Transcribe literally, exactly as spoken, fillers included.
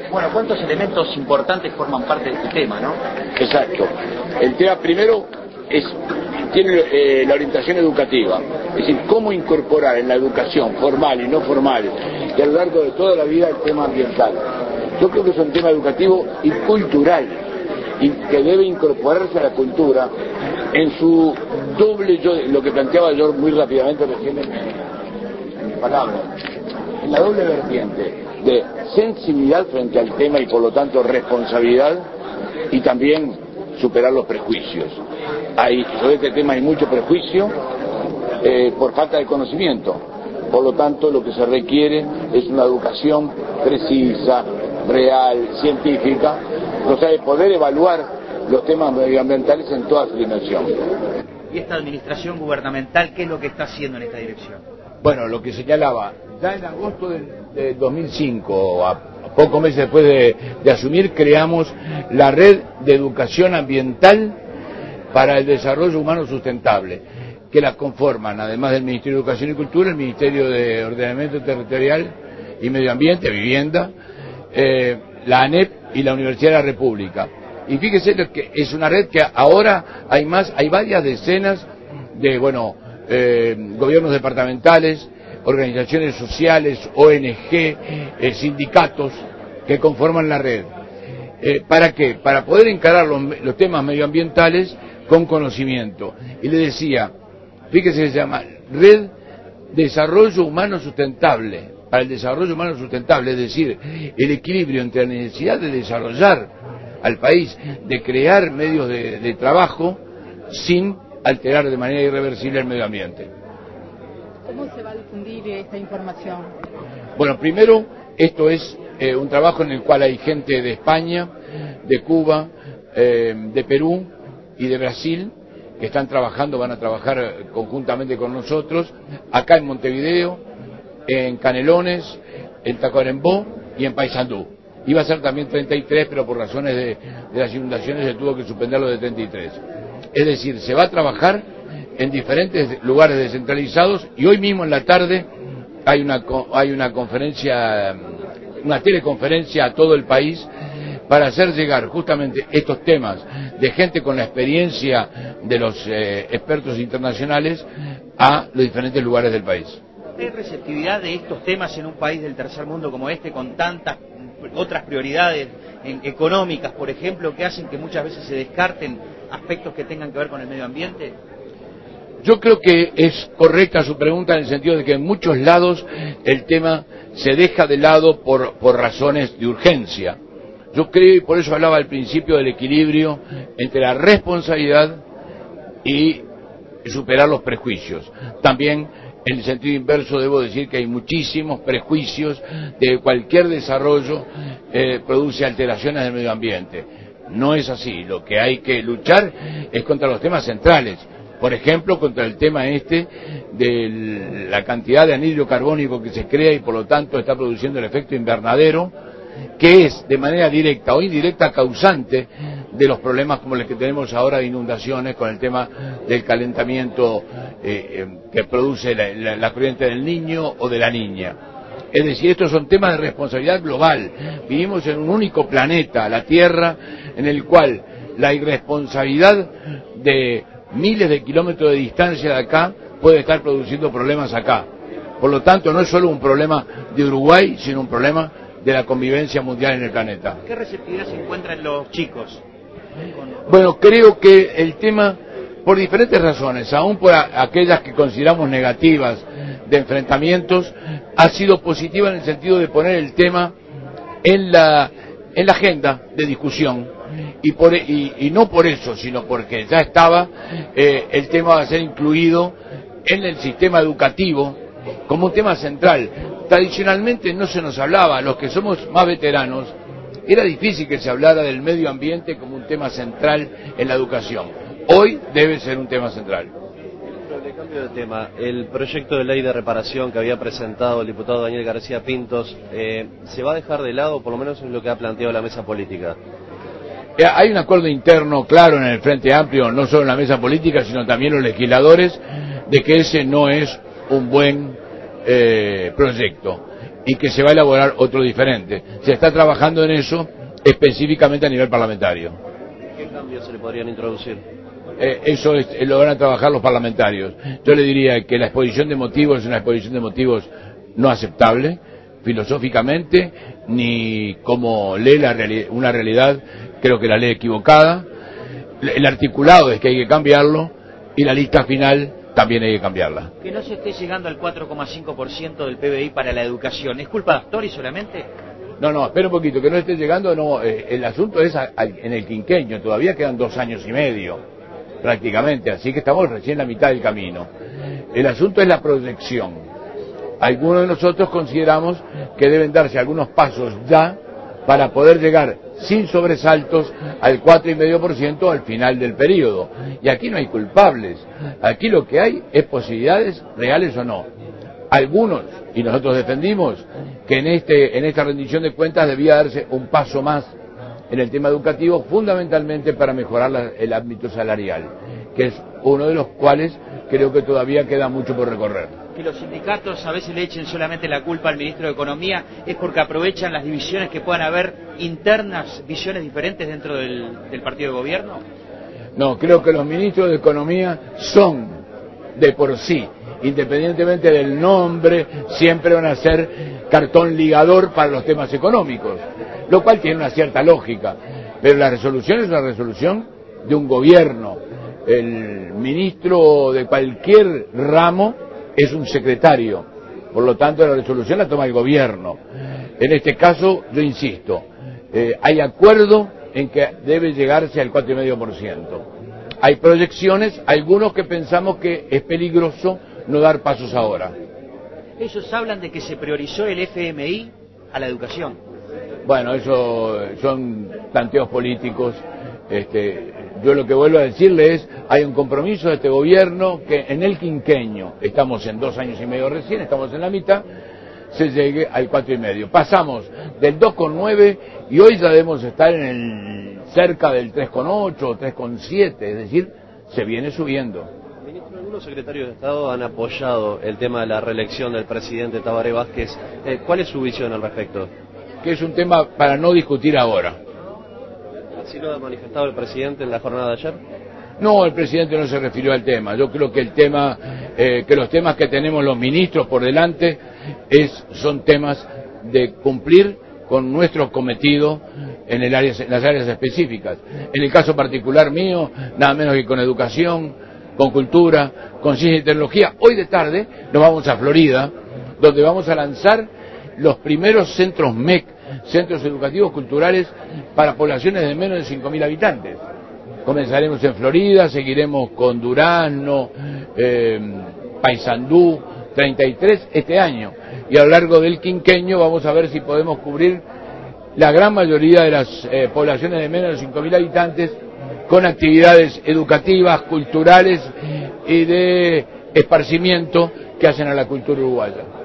Bueno, ¿cuántos elementos importantes forman parte de este tema, no? Exacto. El tema primero es tiene eh, la orientación educativa, es decir, cómo incorporar en la educación formal y no formal y a lo largo de toda la vida el tema ambiental. Yo creo que es un tema educativo y cultural y que debe incorporarse a la cultura en su doble, yo lo que planteaba yo muy rápidamente recién en, en mis palabras, en la doble vertiente de sensibilidad frente al tema y por lo tanto responsabilidad y también superar los prejuicios. Hay, sobre este tema hay mucho prejuicio eh, por falta de conocimiento, por lo tanto lo que se requiere es una educación precisa, real, científica, o sea, de poder evaluar los temas medioambientales en toda su dimensión. ¿Y esta administración gubernamental qué es lo que está haciendo en esta dirección? Bueno, lo que señalaba, ya en agosto del, del dos mil cinco, a pocos meses después de, de asumir, creamos la Red de Educación Ambiental para el Desarrollo Humano Sustentable, que la conforman, además del Ministerio de Educación y Cultura, el Ministerio de Ordenamiento Territorial y Medio Ambiente, Vivienda, eh, la ANEP y la Universidad de la República. Y fíjese que es una red que ahora hay más, hay varias decenas de, bueno, eh, gobiernos departamentales, organizaciones sociales, O N G, eh, sindicatos que conforman la red. Eh, ¿Para qué? Para poder encarar los, los temas medioambientales con conocimiento. Y le decía, fíjese que se llama Red Desarrollo Humano Sustentable, para el desarrollo humano sustentable, es decir, el equilibrio entre la necesidad de desarrollar al país, de crear medios de, de trabajo sin alterar de manera irreversible el medio ambiente. ¿Cómo se va a difundir esta información? Bueno, primero, esto es eh, un trabajo en el cual hay gente de España, de Cuba, eh, de Perú y de Brasil que están trabajando, van a trabajar conjuntamente con nosotros, acá en Montevideo, en Canelones, en Tacuarembó y en Paysandú. Iba a ser también treinta y tres, pero por razones de, de las inundaciones se tuvo que suspenderlo de treinta y tres. Es decir, se va a trabajar en diferentes lugares descentralizados y hoy mismo en la tarde hay una, hay una conferencia, una teleconferencia a todo el país para hacer llegar justamente estos temas de gente con la experiencia de los eh, expertos internacionales a los diferentes lugares del país. ¿Hay receptividad de estos temas en un país del tercer mundo como este, con tantas otras prioridades en, económicas, por ejemplo, que hacen que muchas veces se descarten aspectos que tengan que ver con el medio ambiente? Yo creo que es correcta su pregunta en el sentido de que en muchos lados el tema se deja de lado por, por razones de urgencia. Yo creo, y por eso hablaba al principio del equilibrio entre la responsabilidad y superar los prejuicios. También, en el sentido inverso, debo decir que hay muchísimos prejuicios de que cualquier desarrollo eh, produce alteraciones del medio ambiente. No es así. Lo que hay que luchar es contra los temas centrales. Por ejemplo, contra el tema este de la cantidad de anhídrido carbónico que se crea y por lo tanto está produciendo el efecto invernadero, que es de manera directa o indirecta causante de los problemas como los que tenemos ahora de inundaciones con el tema del calentamiento eh, eh, que produce la, la, la corriente del niño o de la niña. Es decir, estos son temas de responsabilidad global. Vivimos en un único planeta, la Tierra, en el cual la irresponsabilidad de miles de kilómetros de distancia de acá puede estar produciendo problemas acá. Por lo tanto, no es solo un problema de Uruguay, sino un problema de la convivencia mundial en el planeta. ¿Qué receptividad se encuentra en los chicos? Bueno, creo que el tema, por diferentes razones, aún por a, aquellas que consideramos negativas de enfrentamientos, ha sido positiva en el sentido de poner el tema en la, en la agenda de discusión. Y, por, y, y no por eso, sino porque ya estaba, eh, el tema va a ser incluido en el sistema educativo como un tema central. Tradicionalmente no se nos hablaba, los que somos más veteranos, era difícil que se hablara del medio ambiente como un tema central en la educación. Hoy debe ser un tema central. De cambio de tema, el proyecto de ley de reparación que había presentado el diputado Daniel García Pintos, eh, ¿se va a dejar de lado, por lo menos en lo que ha planteado la mesa política? Hay un acuerdo interno claro en el Frente Amplio, no solo en la mesa política, sino también los legisladores, de que ese no es un buen eh, proyecto. y que se va a elaborar otro diferente. Se está trabajando en eso específicamente a nivel parlamentario. ¿Qué cambios se le podrían introducir? Eh, eso es, lo van a trabajar los parlamentarios. Yo le diría que la exposición de motivos es una exposición de motivos no aceptable, filosóficamente, ni como lee la reali- una realidad, creo que la lee equivocada. El articulado es que hay que cambiarlo y la lista final también hay que cambiarla. Que no se esté llegando al cuatro coma cinco por ciento del P B I para la educación, ¿es culpa de Astori solamente? No, no, espera un poquito, que no esté llegando, no, eh, el asunto es a, a, en el quinquenio, todavía quedan dos años y medio, prácticamente, así que estamos recién en la mitad del camino. El asunto es la proyección. Algunos de nosotros consideramos que deben darse algunos pasos ya para poder llegar sin sobresaltos al cuatro coma cinco por ciento al final del periodo. Y aquí no hay culpables, aquí lo que hay es posibilidades reales o no. Algunos, y nosotros defendimos, que en, este, en esta rendición de cuentas debía darse un paso más en el tema educativo, fundamentalmente para mejorar la, el ámbito salarial, que es uno de los cuales creo que todavía queda mucho por recorrer. Que los sindicatos a veces le echen solamente la culpa al ministro de Economía es porque aprovechan las divisiones que puedan haber internas, visiones diferentes dentro del, del partido de gobierno. No, creo que los ministros de Economía son, de por sí, independientemente del nombre, siempre van a ser cartón ligador para los temas económicos, lo cual tiene una cierta lógica, pero la resolución es una resolución de un gobierno. El ministro de cualquier ramo es un secretario, por lo tanto la resolución la toma el gobierno. En este caso, yo insisto, eh, hay acuerdo en que debe llegarse al cuatro coma cinco por ciento. Hay proyecciones, algunos que pensamos que es peligroso no dar pasos ahora. Ellos hablan de que se priorizó el F M I a la educación. Bueno, eso son planteos políticos. Este, yo lo que vuelvo a decirle es, hay un compromiso de este gobierno que en el quinquenio, estamos en dos años y medio recién, estamos en la mitad, se llegue al cuatro y medio. Pasamos del dos coma nueve y hoy ya debemos estar en el cerca del tres coma ocho o tres coma siete, es decir, se viene subiendo. Ministro, algunos secretarios de Estado han apoyado el tema de la reelección del presidente Tabaré Vázquez. Eh, ¿Cuál es su visión al respecto? Que es un tema para no discutir ahora. ¿Así lo ha manifestado el presidente en la jornada de ayer? No, el presidente no se refirió al tema. Yo creo que el tema, eh, que los temas que tenemos los ministros por delante es, son temas de cumplir con nuestro cometido en, el área, en las áreas específicas. En el caso particular mío, nada menos que con educación, con cultura, con ciencia y tecnología. Hoy de tarde nos vamos a Florida, donde vamos a lanzar los primeros centros M E C, centros educativos culturales para poblaciones de menos de cinco mil habitantes. Comenzaremos en Florida, seguiremos con Durazno, eh, Paysandú, treinta y tres este año. Y a lo largo del quinquenio vamos a ver si podemos cubrir la gran mayoría de las eh, poblaciones de menos de cinco mil habitantes con actividades educativas, culturales y de esparcimiento que hacen a la cultura uruguaya.